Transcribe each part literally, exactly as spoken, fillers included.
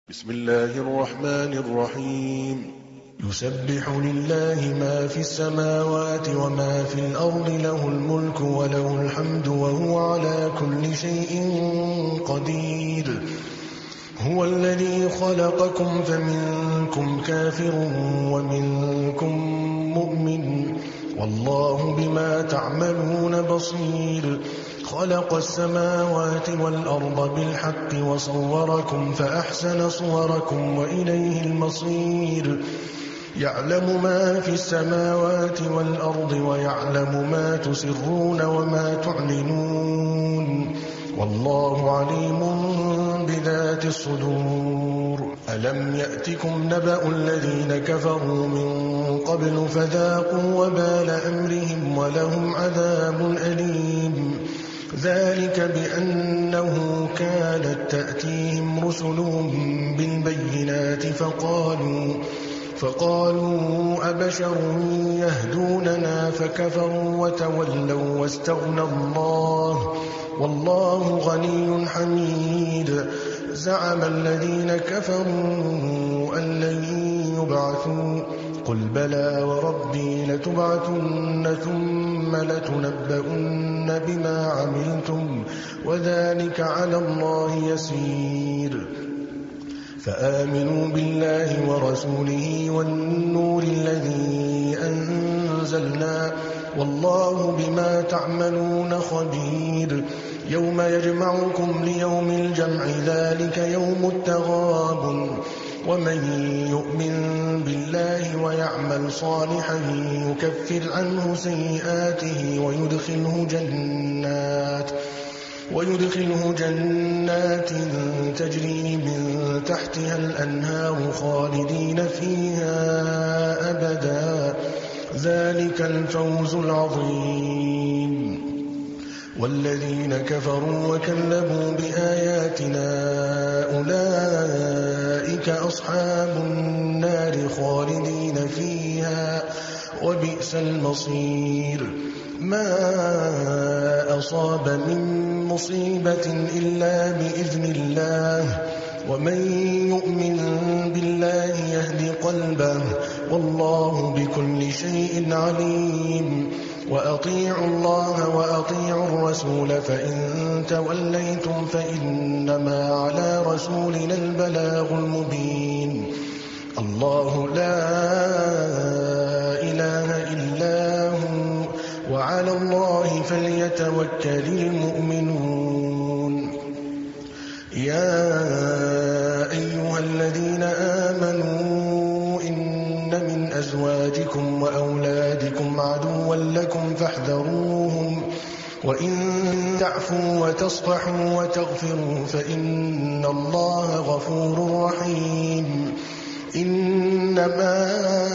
بسم الله الرحمن الرحيم يسبح لله ما في السماوات وما في الأرض له الملك وله الحمد وهو على كل شيء قدير هو الذي خلقكم فمنكم كافر ومنكم مؤمن والله بما تعملون بصير خلق السماوات والأرض بالحق وصوركم فأحسن صوركم وإليه المصير يعلم ما في السماوات والأرض ويعلم ما تسرون وما تعلنون والله عليم بذات الصدور ألم يأتكم نبأ الذين كفروا من قبل فذاقوا وبال أمرهم ولهم عذاب أليم ذلك بأنه كانت تأتيهم رسلهم بالبينات فقالوا فقالوا أبشر يهدوننا فكفروا وتولوا واستغنى الله والله غني حميد زعم الذين كفروا أن لن يبعثوا قل بلى وربي لتبعثن ثم لتنبؤن بما عملتم وذلك على الله يسير فآمنوا بالله ورسوله والنور الذي أنزلنا والله بما تعملون خبير يوم يجمعكم ليوم الجمع ذلك يوم التغابن ومن يؤمن بالله ويعمل صالحا يكفر عنه سيئاته ويدخله جنات ويدخله جنات تجري من تحتها الأنهار خالدين فيها أبدا ذلك الفوز العظيم والذين كفروا وكذبوا بآياتنا أولئك أصحاب النار خالدين فيها وبئس المصير ما أصاب من مصيبة إلا بإذن الله ومن يؤمن بالله يهد قلبه والله بكل شيء عليم وأطيعوا الله وأطيعوا الرسول فإن توليتم فإنما على رسولنا البلاغ المبين الله لا إله إلا هو وعلى الله فليتوكل المؤمنون يا أيها الذين آمنوا إن من أزواجكم وأولادكم عدوا لكم فاحذروهم وإن تعفوا وتصفحوا وتغفروا فإن الله غفور رحيم إنما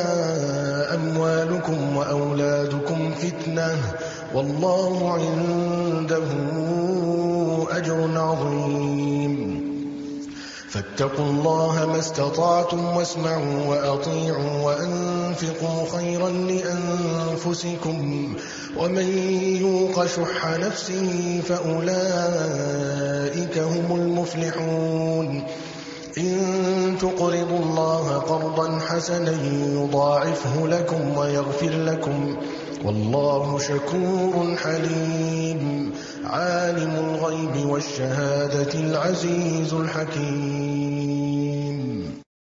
أموالكم وأولادكم فتنة والله عنده أجر عظيم فاتقوا الله ما استطعتم واسمعوا وأطيعوا وأنفقوا خيرا لأنفسكم ومن يوق شح نفسه فأولئك هم المفلحون إن تقرضوا الله قرضا حسنا يضاعفه لكم ويغفر لكم والله شكور حليم عالم الغيب والشهادة العزيز الحكيم